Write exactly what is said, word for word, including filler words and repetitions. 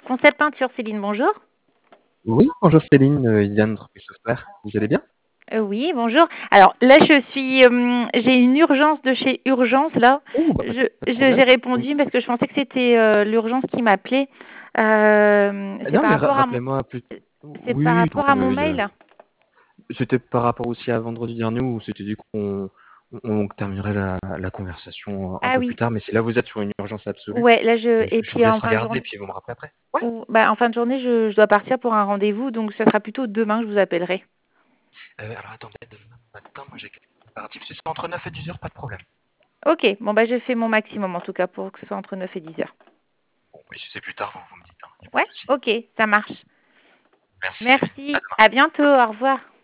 Concept Peinture, Céline, bonjour. Oui, bonjour Céline, euh, Yann de Tropic Software, vous allez bien? Euh, oui, bonjour. Alors là, je suis, euh, j'ai une urgence de chez Urgence là. Oh, bah, pas, de Je, pas de je- j'ai problème. Oui. répondu parce que je pensais que c'était euh, l'urgence qui m'appelait. Euh, Ah c'est non, par mais ra- rapport à mon, rappelez-moi plus. c'est Oui, par oui, rapport à non, mon mais il y a- mail. c'était par rapport aussi à vendredi dernier où c'était dit qu'on on, on terminerait la, la conversation un Ah peu plus oui. tard, mais si là vous êtes sur une urgence absolue, Ouais, là je, euh, et je, je vous puis en laisse fin de regarder journée, puis vous me rappelez après. Ouais. ou- bah, en fin de journée, je, je dois partir pour un rendez-vous, donc ce sera plutôt demain que je vous appellerai. Euh, alors attendez, demain matin, moi j'ai quelques préparatifs. Si c'est entre neuf et dix heures, pas de problème. Ok, bon bah je fais mon maximum en tout cas pour que ce soit entre neuf et dix heures. Bon, mais si c'est plus tard, vous, vous me dites, il n'y a pas Ouais, de souci. ok, ça marche. Merci Céline. À Merci, demain. à bientôt, au revoir.